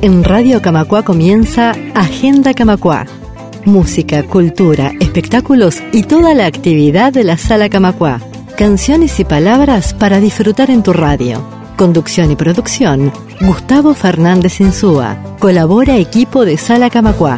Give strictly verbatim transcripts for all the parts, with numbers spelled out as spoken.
En Radio Camacuá comienza Agenda Camacuá. Música, cultura, espectáculos y toda la actividad de la Sala Camacuá. Canciones y palabras para disfrutar en tu radio. Conducción y producción, Gustavo Fernández Insúa. Colabora equipo de Sala Camacuá.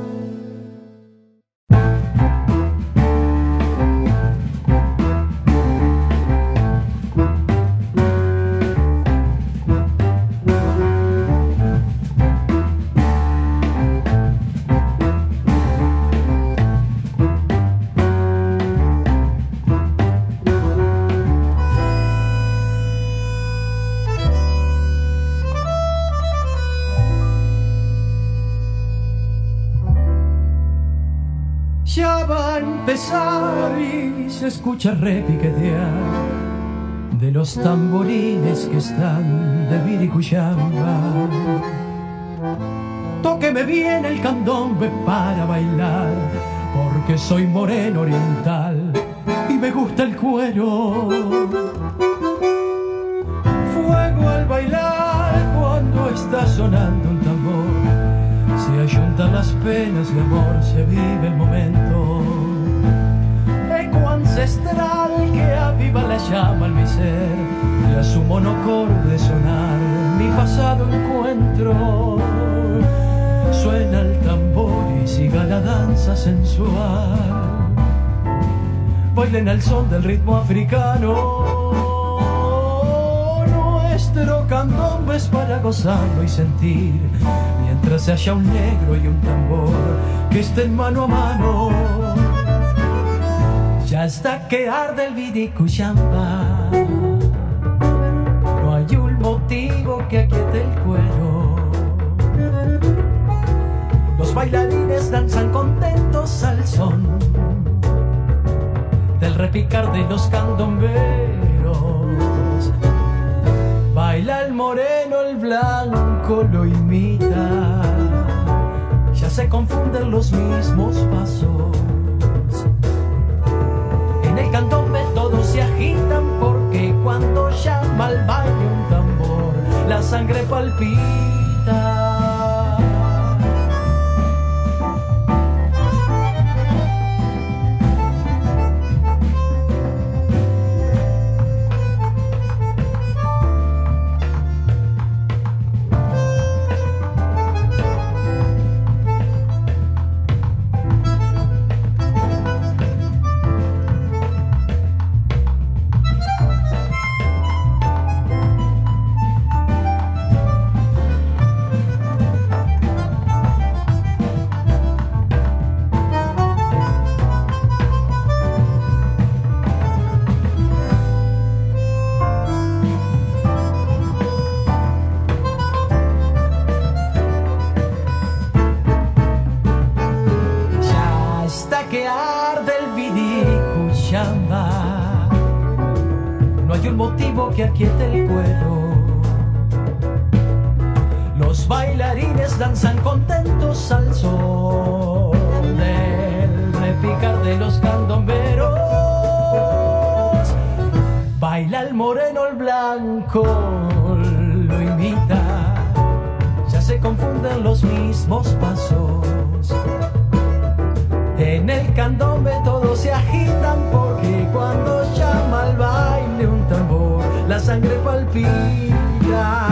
Escucha repiquetear de los tamborines que están de Viricuyamba. Tóqueme bien el candombe para bailar, porque soy moreno oriental y me gusta el cuero. Fuego al bailar cuando está sonando un tambor, se ayuntan las penas de amor, se vive el momento ancestral que aviva la llama al mi ser, y a su monocorde sonar mi pasado encuentro. Suena el tambor y siga la danza sensual, bailen al son del ritmo africano. Nuestro candombe es para gozarlo y sentir, mientras se haya un negro y un tambor que estén mano a mano. Ya hasta que arde el Viricuyamba, no hay un motivo que aquiete el cuero. Los bailarines danzan contentos al son del repicar de los candomberos. Baila el moreno, el blanco lo imita, ya se confunden los mismos pasos. En el candombe todos se agitan, porque cuando llama al baile un tambor, la sangre palpita. Que aquiete el cuero. Los bailarines danzan contentos al son del repicar de los candomberos. Baila el moreno, el blanco lo imita, ya se confunden los mismos pasos. En el candombe todos se agitan, porque cuando llama al baile un tambor, la sangre palpita.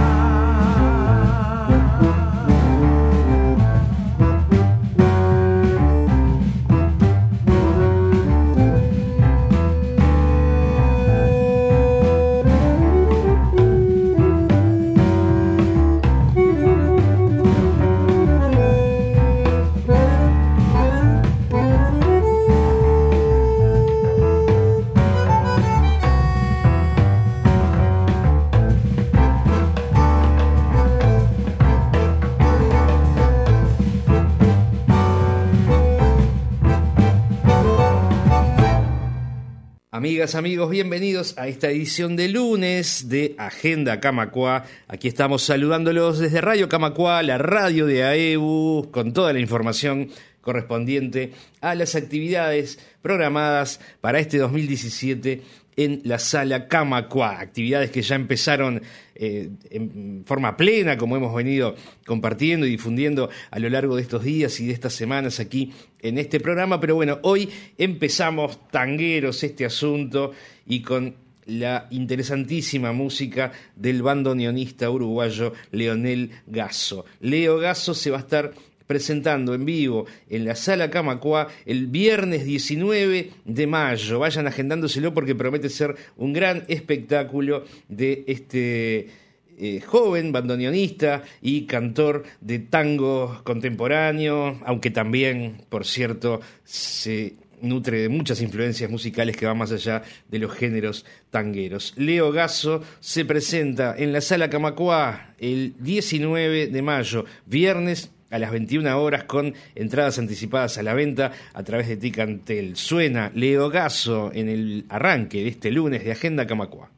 Amigas, amigos, bienvenidos a esta edición de lunes de Agenda Camacuá. Aquí estamos saludándolos desde Radio Camacuá, la radio de A E B U, con toda la información correspondiente a las actividades programadas para este dos mil diecisiete en la Sala Camacuá. Actividades que ya empezaron eh, en forma plena, como hemos venido compartiendo y difundiendo a lo largo de estos días y de estas semanas aquí en este programa. Pero bueno, hoy empezamos tangueros este asunto y con la interesantísima música del bandoneonista uruguayo Leonel Gasso. Leo Gasso se va a estar presentando en vivo en la Sala Camacuá el viernes diecinueve de mayo. Vayan agendándoselo porque promete ser un gran espectáculo de este eh, joven bandoneonista y cantor de tango contemporáneo, aunque también, por cierto, se nutre de muchas influencias musicales que van más allá de los géneros tangueros. Leo Gasso se presenta en la Sala Camacuá el diecinueve de mayo, viernes a las veintiuna horas, con entradas anticipadas a la venta a través de Ticantel. Suena Leo Gasso en el arranque de este lunes de Agenda Camacuá.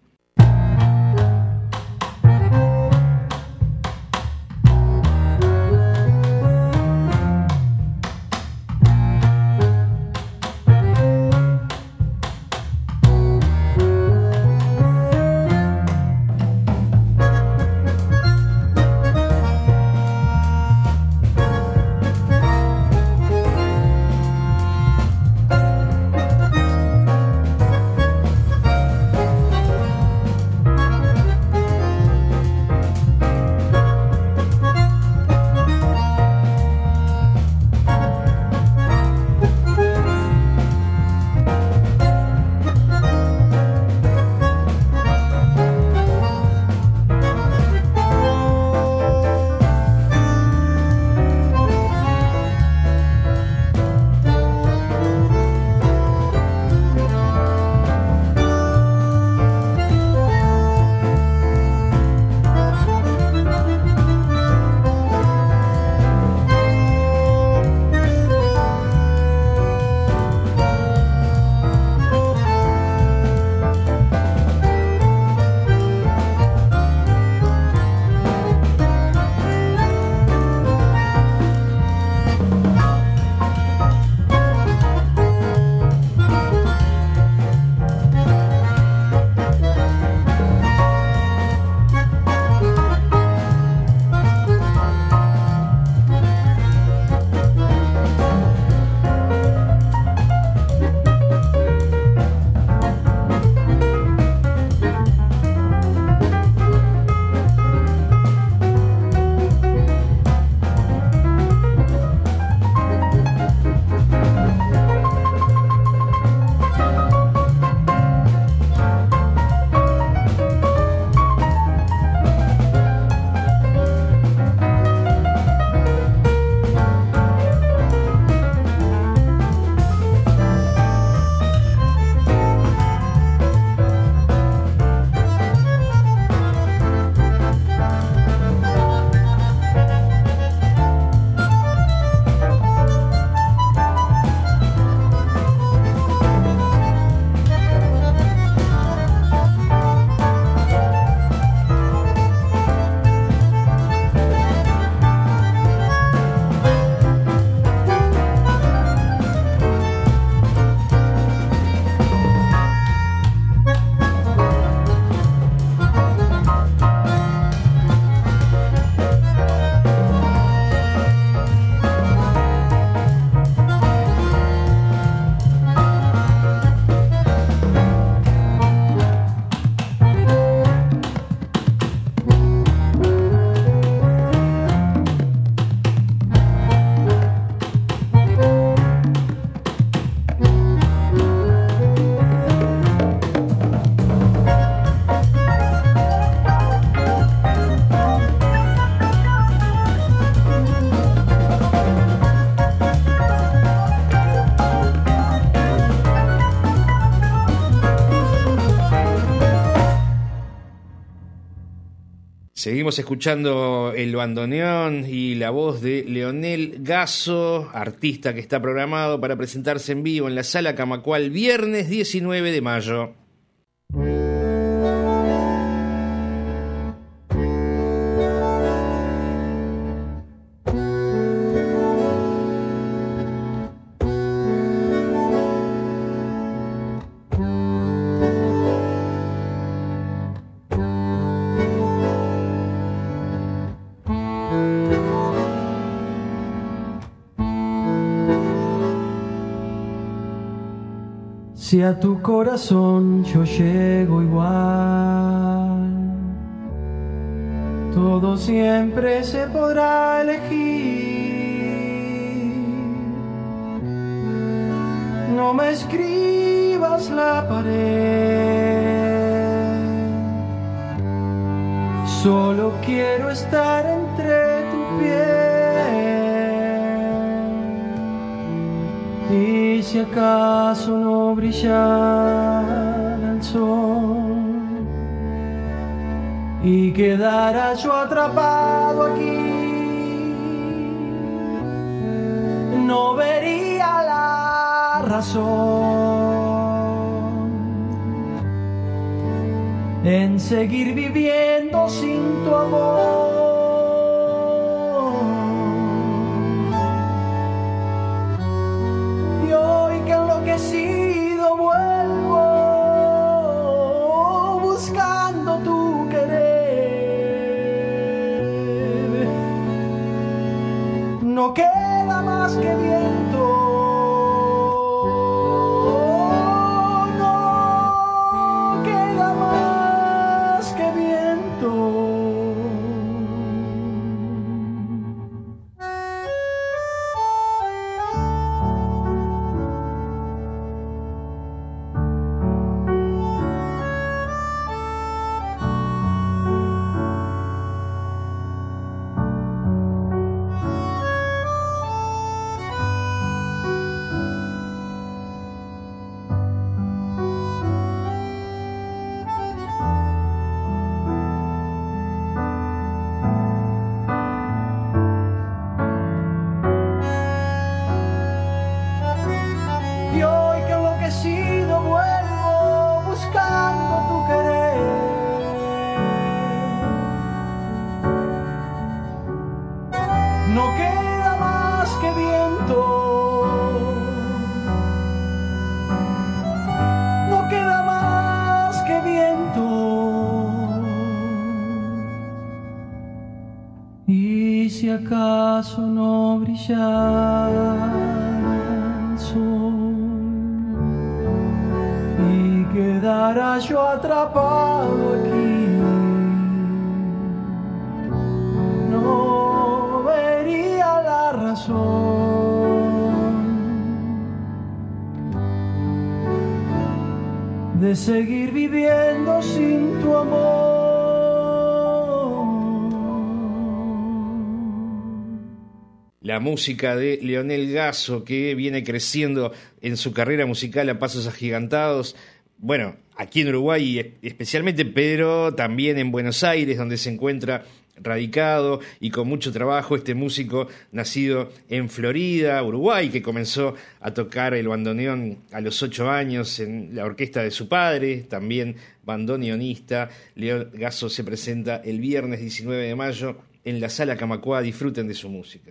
Seguimos escuchando el bandoneón y la voz de Leonel Gasso, artista que está programado para presentarse en vivo en la Sala Camacuá el viernes diecinueve de mayo. Si a tu corazón yo llego igual, todo siempre se podrá elegir. No me escribas la pared, solo quiero estar entre tu piel. Y si acaso no brillara el sol y quedara yo atrapado aquí, no vería la razón en seguir viviendo sin tu amor. Y hoy que enloquecido vuelvo buscando tu querer, no queda más que viento. Si acaso no brillara el sol y quedara yo atrapado aquí, no vería la razón de seguir viviendo sin tu amor. La música de Leonel Gasso, que viene creciendo en su carrera musical a pasos agigantados, bueno, aquí en Uruguay especialmente, pero también en Buenos Aires, donde se encuentra radicado y con mucho trabajo. Este músico nacido en Florida, Uruguay, que comenzó a tocar el bandoneón a los ocho años en la orquesta de su padre, también bandoneonista. Leonel Gasso se presenta el viernes diecinueve de mayo en la Sala Camacuá. Disfruten de su música.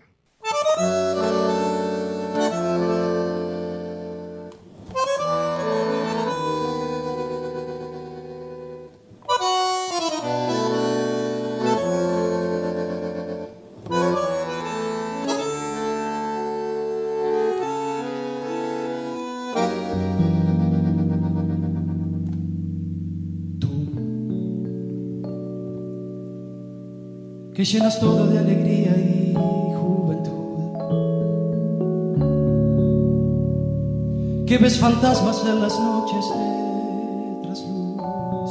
Que llenas todo de alegría y que ves fantasmas en las noches de trasluz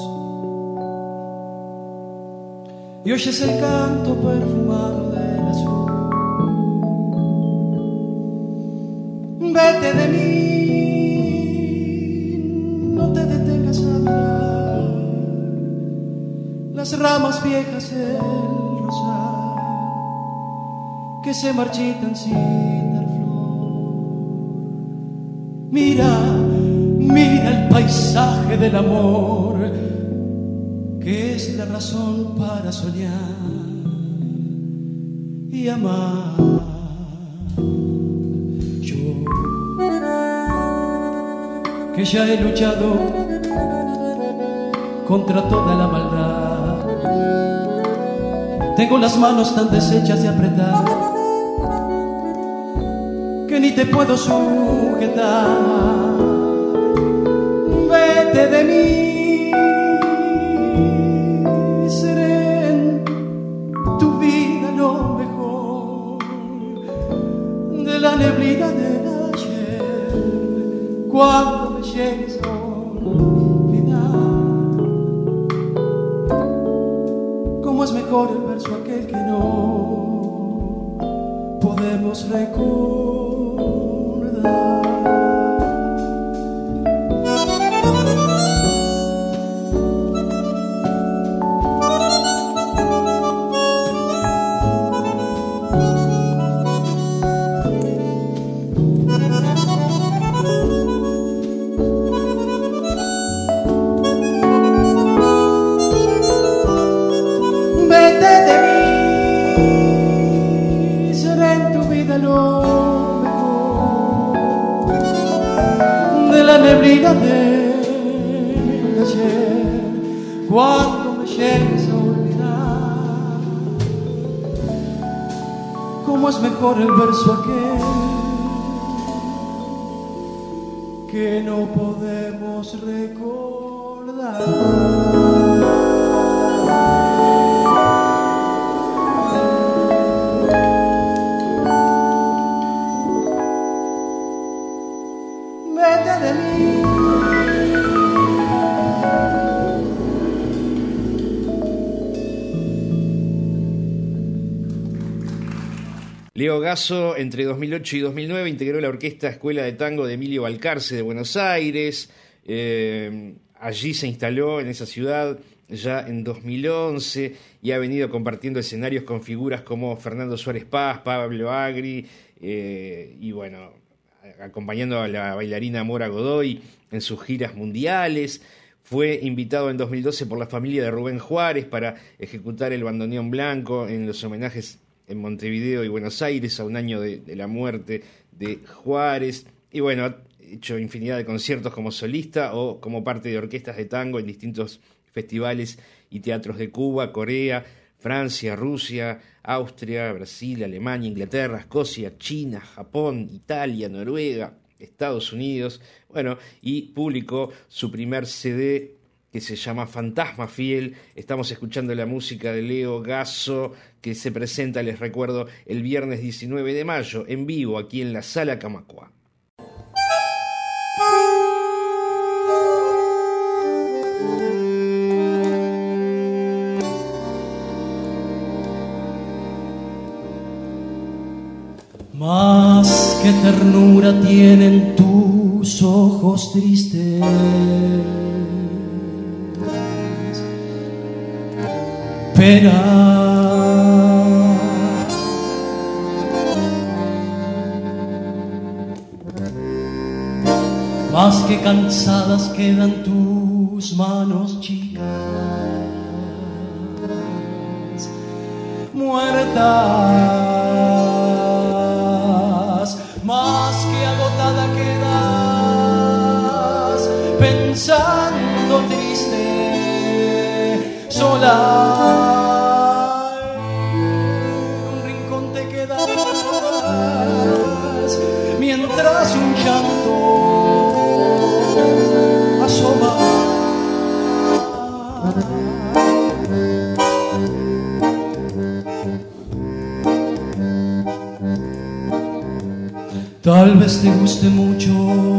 y oyes el canto perfumado del azul. Vete de mí, no te detengas a mirar las ramas viejas del rosal que se marchitan sin dar flor. Mira, mira el paisaje del amor, que es la razón para soñar y amar. Yo, que ya he luchado contra toda la maldad, tengo las manos tan deshechas de apretar que ni te puedo sujetar. vete de mí, seré en tu vida lo mejor de la neblina del ayer, cuando me llegues a olvidar. Cómo es mejor el verso aquel que no podemos recordar. Neblina de ayer, cuando me llegues a olvidar. Cómo es mejor el verso aquel que no podemos recordar. Leo Gasso, entre dos mil ocho y dos mil nueve, integró la Orquesta Escuela de Tango de Emilio Balcarce de Buenos Aires. Eh, allí se instaló en esa ciudad ya en dos mil once y ha venido compartiendo escenarios con figuras como Fernando Suárez Paz, Pablo Agri, eh, y bueno, acompañando a la bailarina Mora Godoy en sus giras mundiales. Fue invitado en dos mil doce por la familia de Rubén Juárez para ejecutar el bandoneón blanco en los homenajes en Montevideo y Buenos Aires a un año de, de la muerte de Juárez. Y bueno, ha hecho infinidad de conciertos como solista o como parte de orquestas de tango en distintos festivales y teatros de Cuba, Corea, Francia, Rusia, Austria, Brasil, Alemania, Inglaterra, Escocia, China, Japón, Italia, Noruega, Estados Unidos. Bueno, y publicó su primer C D que se llama Fantasma Fiel. Estamos escuchando la música de Leo Gasso, que se presenta, les recuerdo, el viernes diecinueve de mayo, en vivo, aquí en la Sala Camacuá. Más que ternura tienen tus ojos tristes, pena. Más que cansadas quedan tus manos chicas, muertas. Más que agotada quedas, pensando triste, sola. En un rincón te quedas, mientras un llanto asoma. Tal vez te guste mucho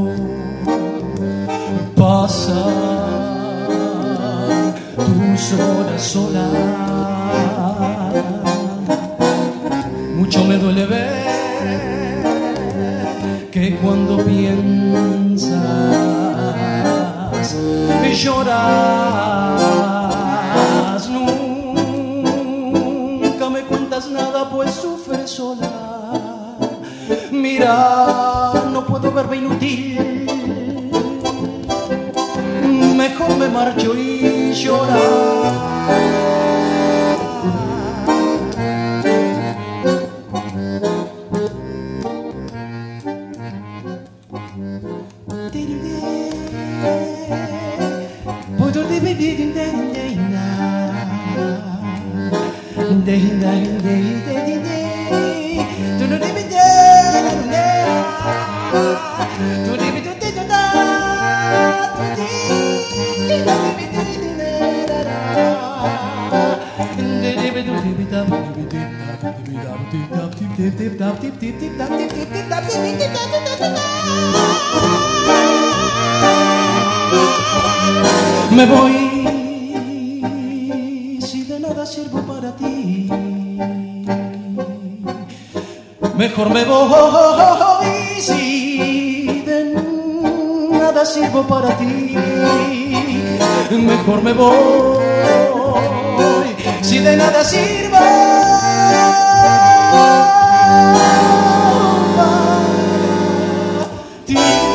pasar tus horas sola. Mucho me duele ver que cuando piensas lloras. Nunca me cuentas nada, pues sufres sola. Mira, no puedo verme inútil, mejor me marcho y llorar. Do Me voy si de nada sirvo para ti. Mejor me voy si de nada sirvo para ti. Mejor me voy si de nada sirvo para ti.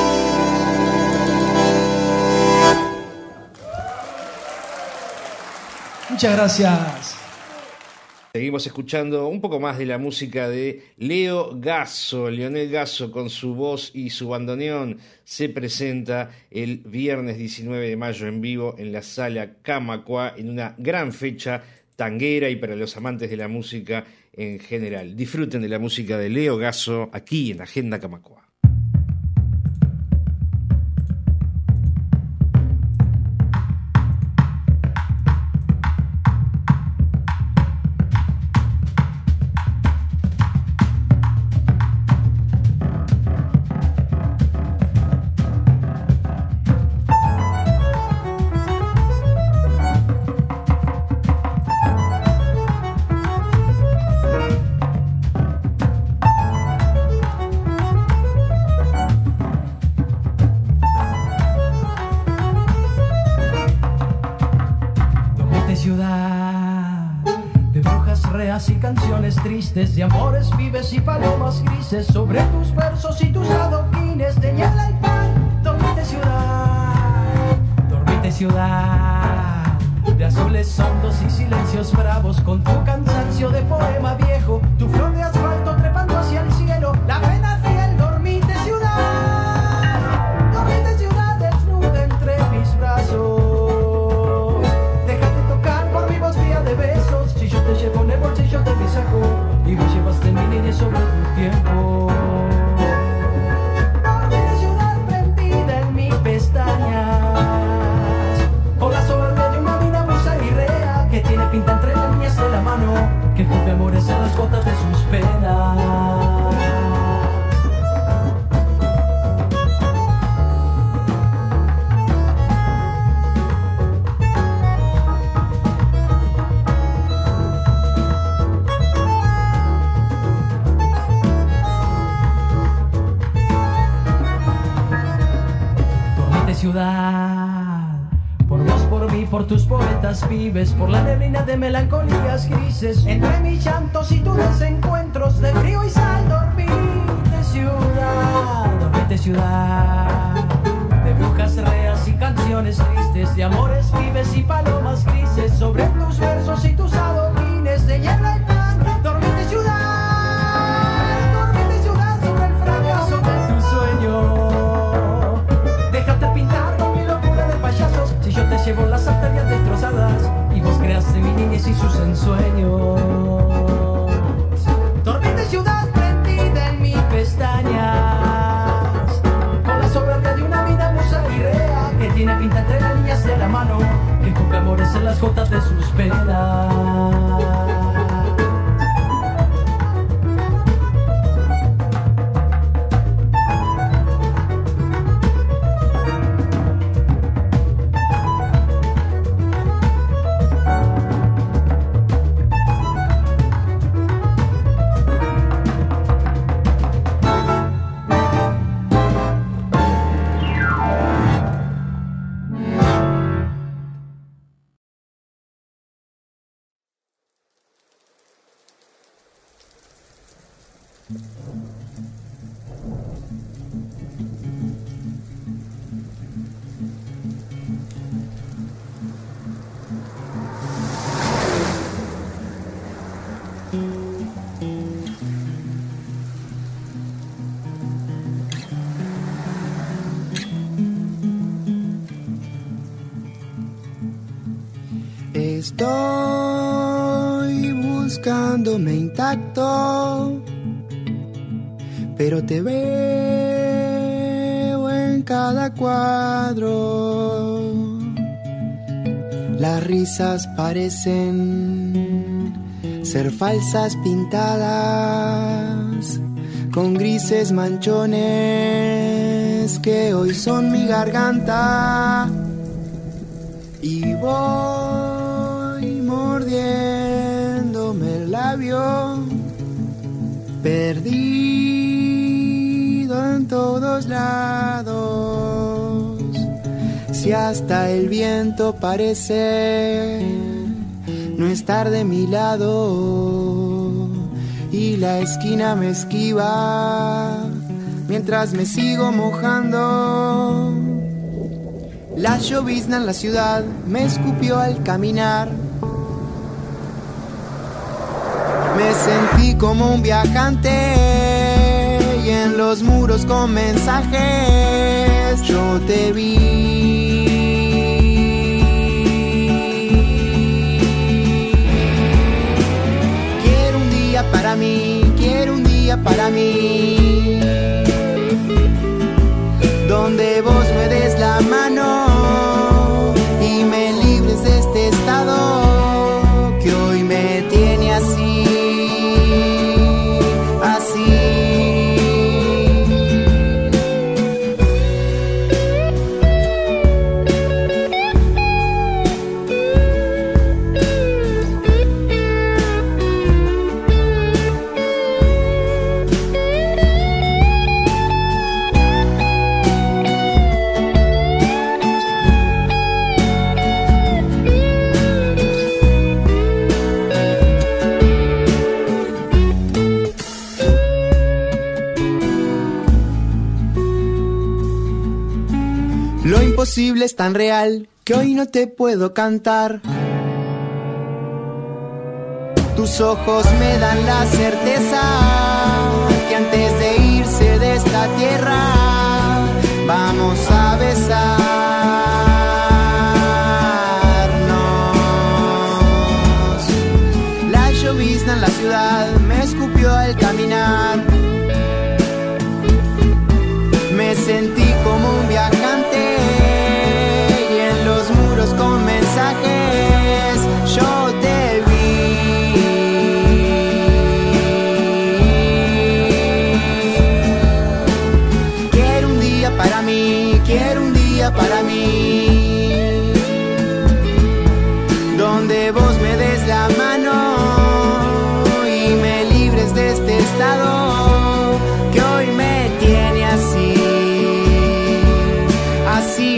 Muchas gracias. Seguimos escuchando un poco más de la música de Leo Gasso. Leonel Gasso, con su voz y su bandoneón, se presenta el viernes diecinueve de mayo en vivo en la Sala Camacuá, en una gran fecha tanguera y para los amantes de la música en general. Disfruten de la música de Leo Gasso aquí en Agenda Camacuá. De amores, vives y palomas grises sobre tus versos y tus adoquines de hiela y pan. Dormite ciudad, dormite ciudad, de azules hondos y silencios bravos, con tu cansancio de poema viejo, tu flor de asfalto trepando hacia el cielo, la pena fiel. Dormite ciudad, dormite ciudad, desnuda entre mis brazos. Déjate tocar por mi voz fría de besos, si yo te llevo en el bolsillo de mi saco y vos llevaste mi niñez sobre tu tiempo. Dormite ciudad prendida en mis pestañas, con la soberbia de una mina musa y rea que tiene pinta entre las uñas de la mano, que cumple amores en las gotas de sus penas. Ciudad, por vos, por mí, por tus poetas vives, por la neblina de melancolías grises, entre mis llantos y tus desencuentros de frío y sal. Dormite ciudad, dormite ciudad, de brujas reas y canciones tristes, de amores vives y palomas grises, sobre tus versos y tus adoquines de hierba y pan. Dormite ciudad, dormite ciudad, sobre el fracaso de tu sueño. Déjate pintar con mi locura de payasos, si yo te llevo las arterias destrozadas y vos creaste mi niñez y sus ensueños. Dormite ciudad prendida en mis pestañas, con la soberbia de una vida musa y rea que tiene pinta entre las líneas de la mano, que cumple amores en las gotas de sus penas. Estoy buscándome intacto, pero te veo en cada cuadro. Las risas parecen ser falsas pintadas con grises manchones que hoy son mi garganta. Y voy mordiéndome el labio, perdido en todos lados. Si hasta el viento parece no estar de mi lado y la esquina me esquiva mientras me sigo mojando. La llovizna en la ciudad me escupió al caminar. Me sentí como un viajante y en los muros con mensajes yo te vi. Quiero un día para mí, quiero un día para mí, donde vos me des la mano y me libres de este estado que hoy me tiene así, así. Lo imposible es tan real que hoy no te puedo cantar. Tus ojos me dan la certeza que antes de irse de esta tierra vamos a besarnos. La llovizna en la ciudad me escupió al caminar. Me sentí como un viajante y en los muros con mensajes yo te vi. Quiero un día para mí, quiero un día para mí, donde vos me des la mano y me libres de este estado que hoy me tiene así. Así.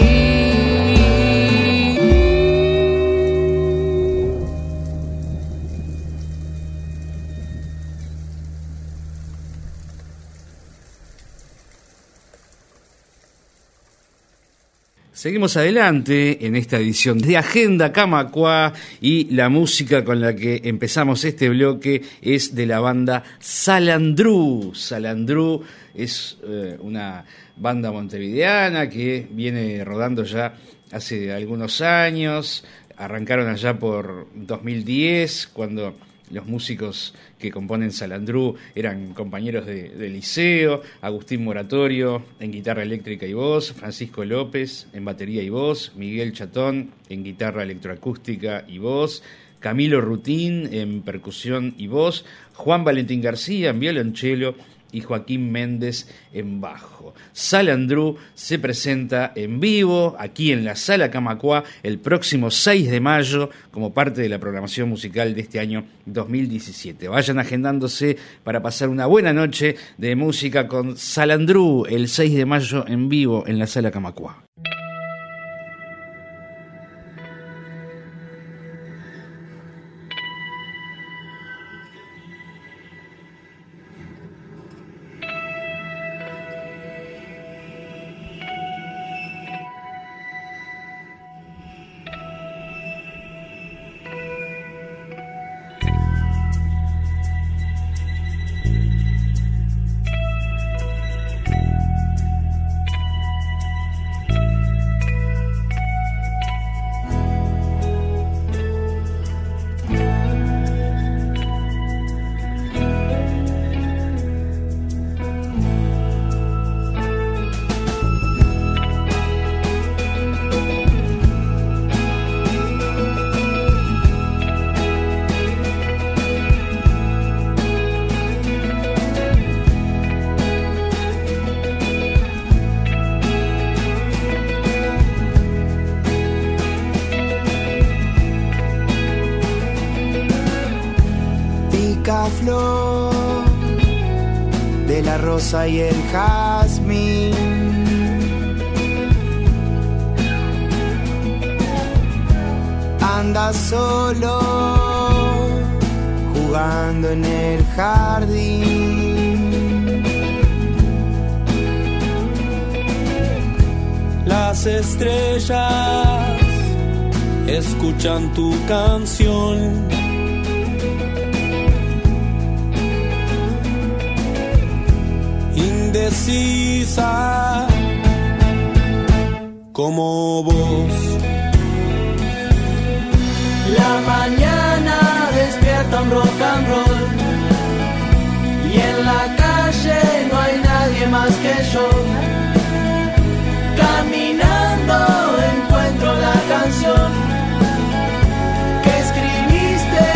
Seguimos adelante en esta edición de Agenda Camacuá y la música con la que empezamos este bloque es de la banda Salandrú. Salandrú es eh, una banda montevideana que viene rodando ya hace algunos años. Arrancaron allá por dos mil diez, cuando los músicos que componen Salandrú eran compañeros de, de liceo. Agustín Moratorio en guitarra eléctrica y voz, Francisco López en batería y voz, Miguel Chatón en guitarra electroacústica y voz, Camilo Rutín en percusión y voz, Juan Valentín García en violonchelo y Joaquín Méndez en bajo. Salandrú se presenta en vivo aquí en la Sala Camacuá el próximo seis de mayo como parte de la programación musical de este año dos mil diecisiete. Vayan agendándose para pasar una buena noche de música con Salandrú el seis de mayo en vivo en la Sala Camacuá. de la rosa y el jazmín. Anda solo jugando en el jardín. Las estrellas escuchan tu canción. Indecisa como vos. La mañana despierta un rock and roll y en la calle no hay nadie más que yo. Caminando encuentro la canción que escribiste,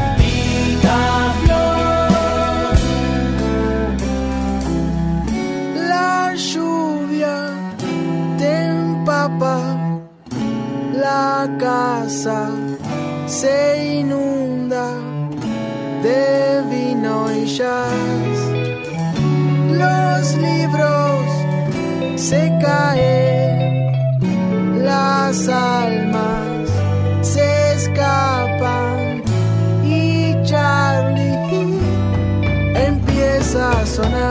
Picaflor. La lluvia te empapa, la casa se inunda de vino y jazz. Los libros se caen, las almas se escapan y Charlie empieza a sonar.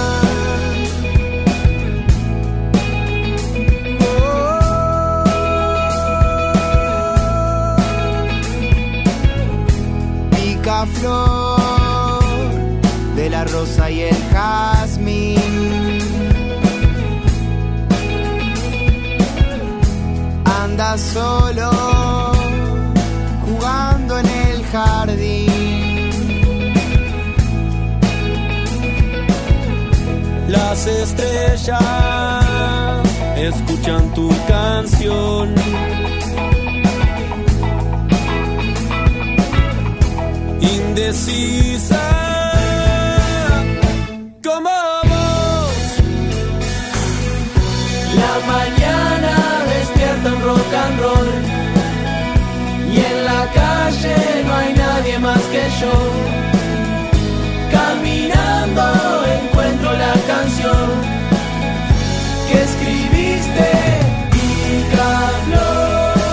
Flor de la rosa y el jazmín. Anda solo jugando en el jardín. Las estrellas escuchan tu canción. Indecisa como vos. La mañana despierta un rock and roll y en la calle no hay nadie más que yo. Caminando encuentro la canción que escribiste, Picaflor.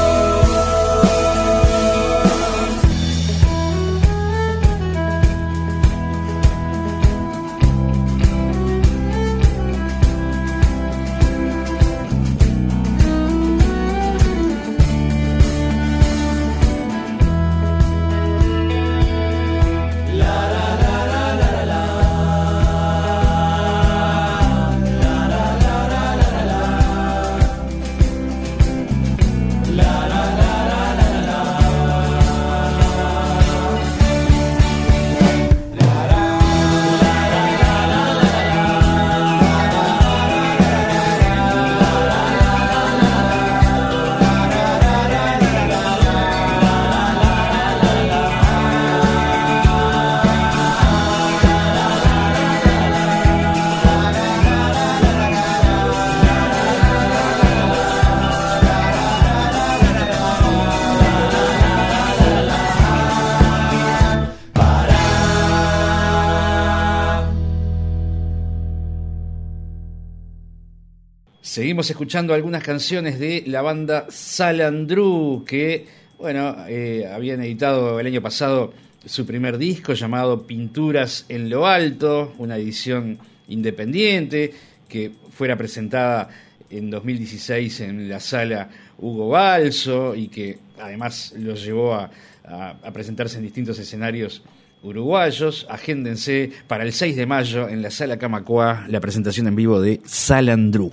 Seguimos escuchando algunas canciones de la banda Salandru, que, bueno, eh, habían editado el año pasado su primer disco llamado Pinturas en lo Alto, una edición independiente que fuera presentada en dos mil dieciséis en la sala Hugo Balso y que además los llevó a, a, a presentarse en distintos escenarios uruguayos. Agéndense para el seis de mayo en la sala Camacuá la presentación en vivo de Salandru.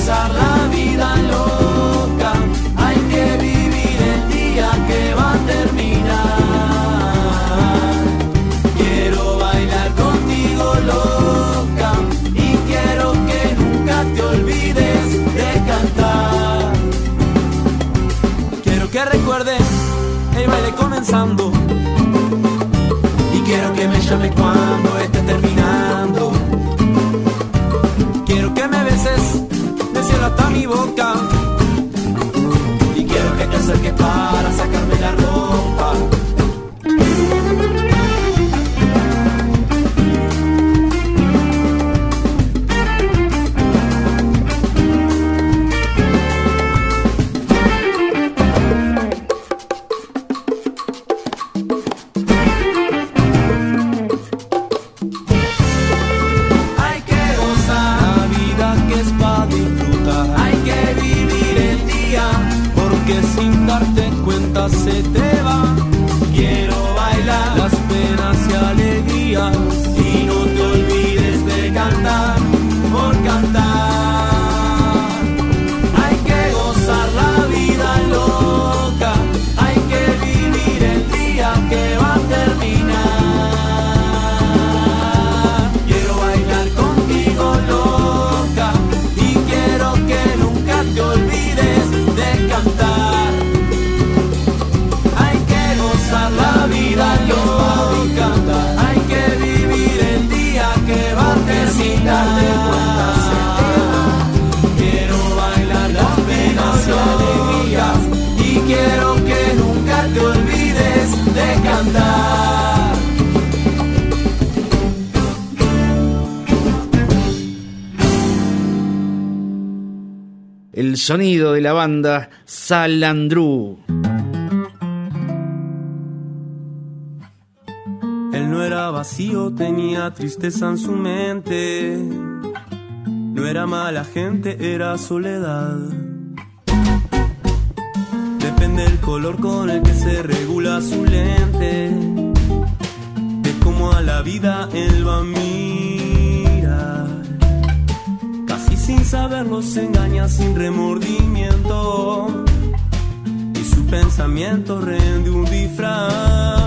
gozar la vida loca, hay que vivir el día que va a terminar. Quiero bailar contigo loca y quiero que nunca te olvides de cantar. Quiero que recuerdes el baile comenzando y quiero que me llames cuando esté terminando. Quiero que me beses del cielo hasta mi boca y quiero que te acerques para sacarme la ropa. Sin darte cuenta se te va. Quiero bailar las penas y alegrías y no te olvides de cantar por cantar. Hay que gozar la vida loca, hay que vivir el día que va a terminar. Quiero bailar contigo loca y quiero que nunca te olvides de cantar. La vida loca, hay que vivir el día que va a terminar. Quiero bailar las penas y alegrías y quiero que nunca te olvides de cantar. El sonido de la banda Salandru. No era vacío, tenía tristeza en su mente. No era mala gente, era soledad. Depende del color con el que se regula su lente, de cómo a la vida él va a mirar. Casi sin saberlo se engaña sin remordimiento y su pensamiento rende un disfraz.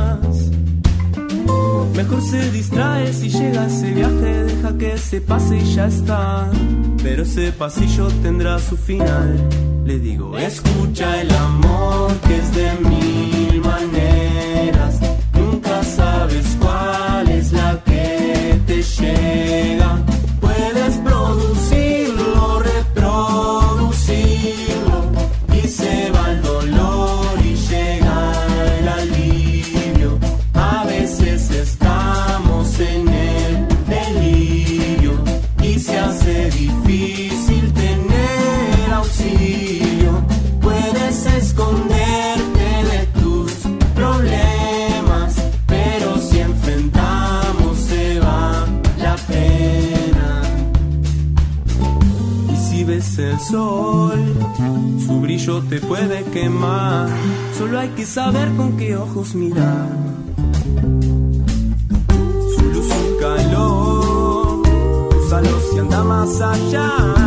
Mejor se distrae si llega ese viaje, deja que se pase y ya está. Pero ese pasillo tendrá su final. Le digo, escucha el amor que es de mil maneras. Nunca sabes cuál es la que te llega. Puedes producirlo, reproducirlo y se va el dolor y llega el alivio. A veces estamos en el delirio y se hace difícil tener auxilio. Puedes esconderte de tus problemas, pero si enfrentamos se va la pena. Y si ves el sol, su brillo te puede quemar. Solo hay que saber con qué ojos mirar. Calor, úsalo si anda más allá.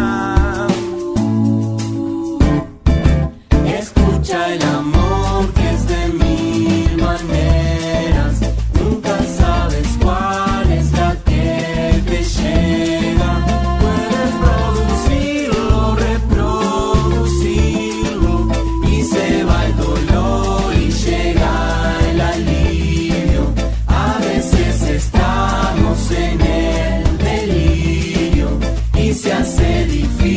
Escucha el amor que es de mil maneras. Nunca sabes cuál es la que te llega. Puedes producirlo, reproducirlo y se va el dolor y llega el alivio. A veces está en el delirio y se hace difícil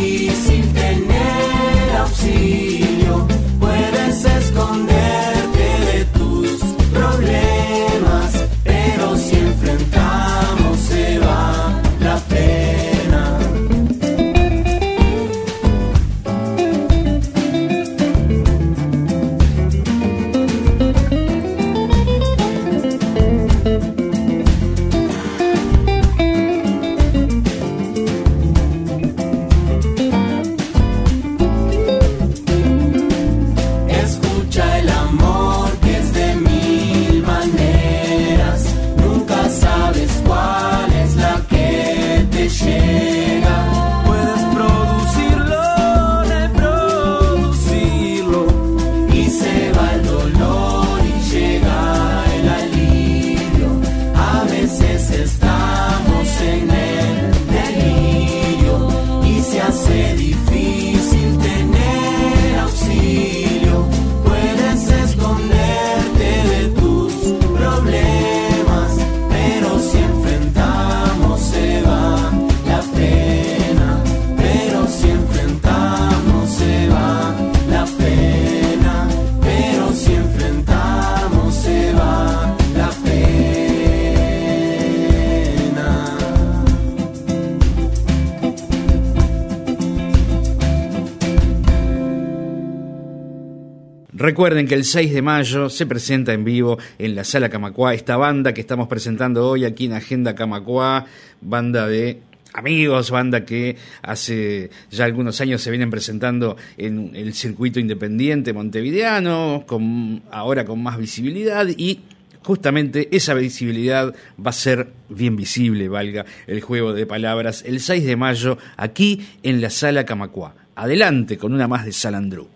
Recuerden que el seis de mayo se presenta en vivo en la Sala Camacuá esta banda que estamos presentando hoy aquí en Agenda Camacuá, banda de amigos, banda que hace ya algunos años se vienen presentando en el circuito independiente montevideano, con, ahora con más visibilidad, y justamente esa visibilidad va a ser bien visible, valga el juego de palabras, el seis de mayo aquí en la Sala Camacuá. Adelante con una más de Salandru.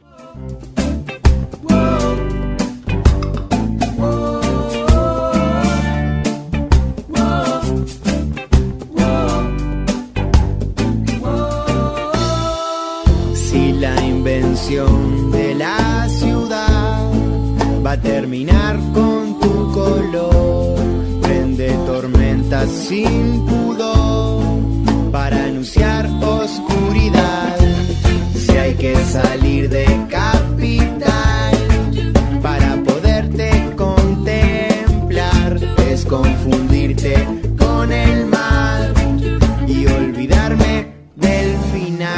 Si la invención de la ciudad va a terminar con tu color, prende tormentas sin pudor para anunciar oscuridad. Si hay que salir de capital para poderte contemplar, es confundirte con el mar y olvidarme del final.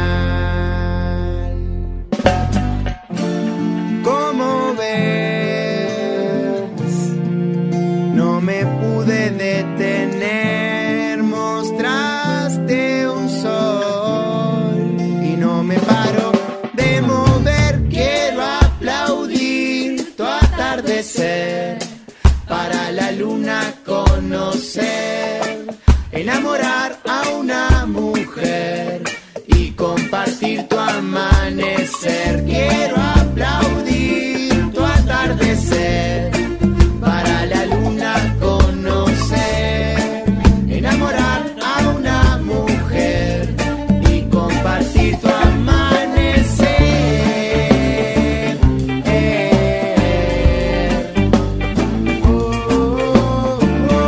Como ves, no me pude detener, mostraste un sol y no me paro de mover. Quiero aplaudir tu atardecer, para la luna conocer, enamorar a una mujer y compartir tu amanecer. Quiero aplaudir tu atardecer, para la luna conocer, enamorar a una mujer y compartir tu amanecer. Oh, oh,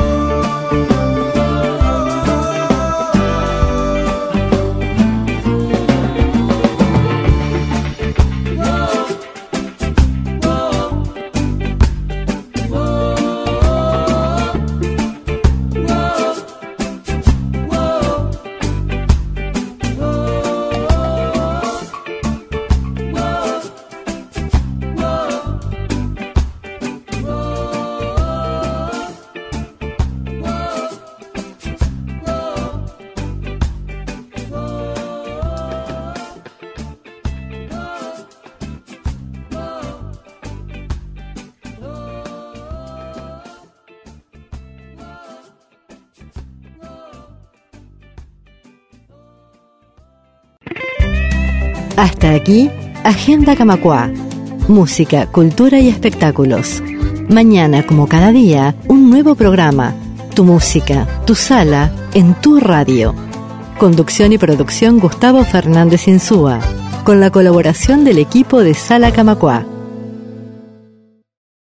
Hasta aquí, Agenda Camacuá. Música, cultura y espectáculos. Mañana, como cada día, un nuevo programa. Tu música, tu sala, en tu radio. Conducción y producción Gustavo Fernández Insúa. Con la colaboración del equipo de Sala Camacuá.